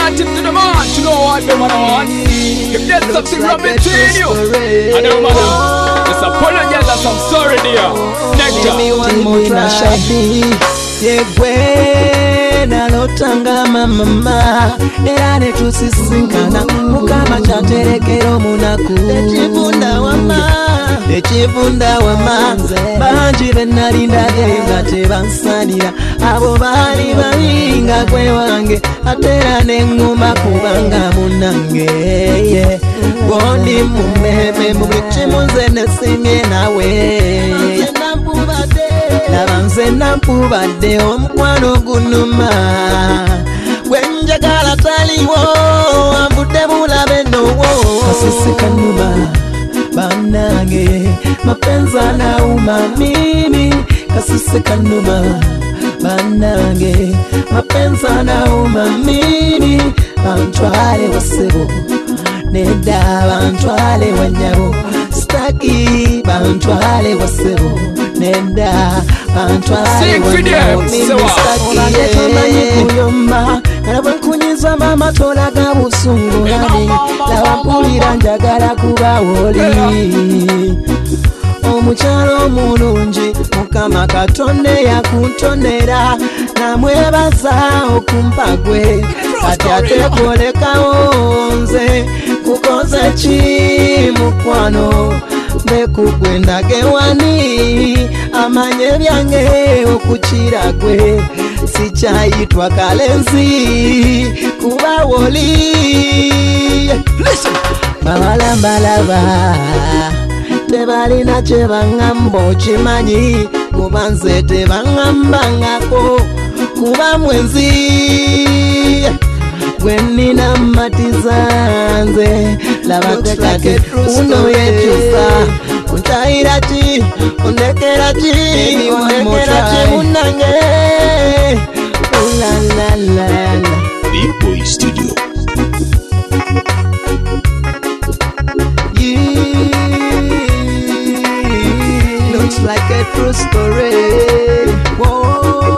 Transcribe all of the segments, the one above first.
party to the march. You know what, them want. If there's something wrong between you, I don't matter. Just apologize that I'm sorry, dear. Nectar. Give me one more try. Yegwe nalotanga mama era netusisinkana mukama kyaterekera omunaku ekivunda wama bangi benalindage nga tebansanira abo baali balinga gwe wange atera neŋŋuma kubanga munange bondi mumeme mu buli kimu nze nesimye nawe nabanze nampubadde omukwano gunuma gwenjagala taliwo anvudde bulabe nowo kasisi kanuma banange mapenzi anauma mimi kasisi kanuma banange mapenzi anauma mimi bantwale wasebo nedda bantwale wanyabo staki bantwale wasebo nenda bantwale wanyabo mimi staki olatekamanye kuyomba nalabwe nkunyiza mama tolaga busungu nani laba mpulira njagala kuba woli omukyalo omulungi mukama katonda yakuntonera namwebaza okumpa gwe kati ate kolekawo nze kukoze ki mukwano mbekugwe ndagewani amanye byange okukira gwe sikyayitwa kalenzi kuba woli babalambalaba tebalina kye baŋŋamba okimanyi kuba nze tebaŋŋambangako kuba mwenzi gwe nnina mmatiza nze labatekake uno yekyusa ontayira ki ondekera ki ondekera ki munnange ulalalala Big Boy Studio. Looks like a true story. Whoa.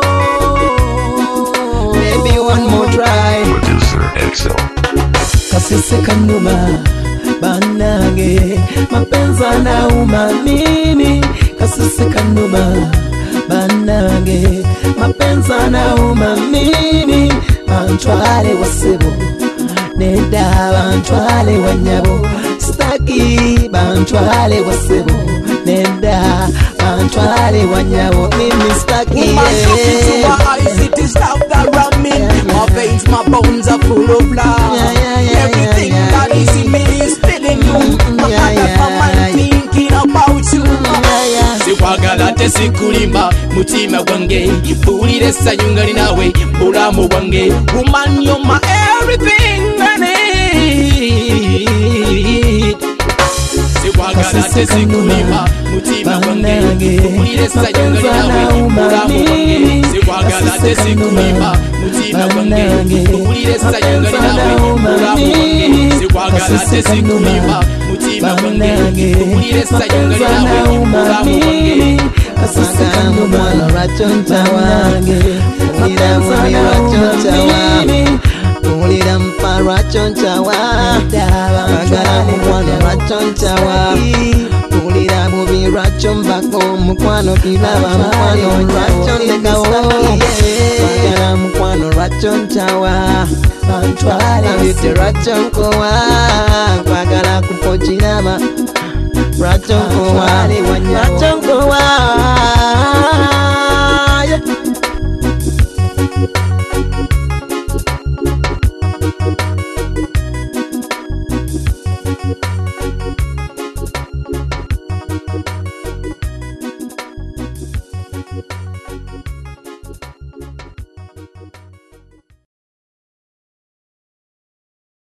Maybe one more try. Producer Excel. Kasisi kanuma banange mapenzi anauma mimi kasisi kanuma banange mapenzi anauma mimi bantwale wasebo nenda bantwale wanyabo staki bantwale wasebo nenda bantwale wanyabo mimi staki it is love that run me. My veins, my bones are full of love. Everything that is in me is feeling you. No matter how I'm thinking about you. Sikwagala tesikulimba mutima gwange bulire essanyu nga linawe bulamu bwange woman you're my everything I need. Sikwagala tesikulimba mutima gwange bulire essanyu nga linawe bulamu bwange sikwagala tesikulimba mutima gwange bulire essanyu nga linawe bulamu bwange sikwagala tesikulimba mutima gwange bulire essanyu nga linawe bulamu bwange kasisakano mwana rachonta wange ulira mwana rachonta wange ulira mpa rachonta wange bagala mwana rachonta wange ulira mubi rachombako mukwano kilaba mukwano rachondekawo bagala mukwano rachonta wange bantwale mbite rachonkowa bagala kupochirama Rachonkowa, Rachonkowa,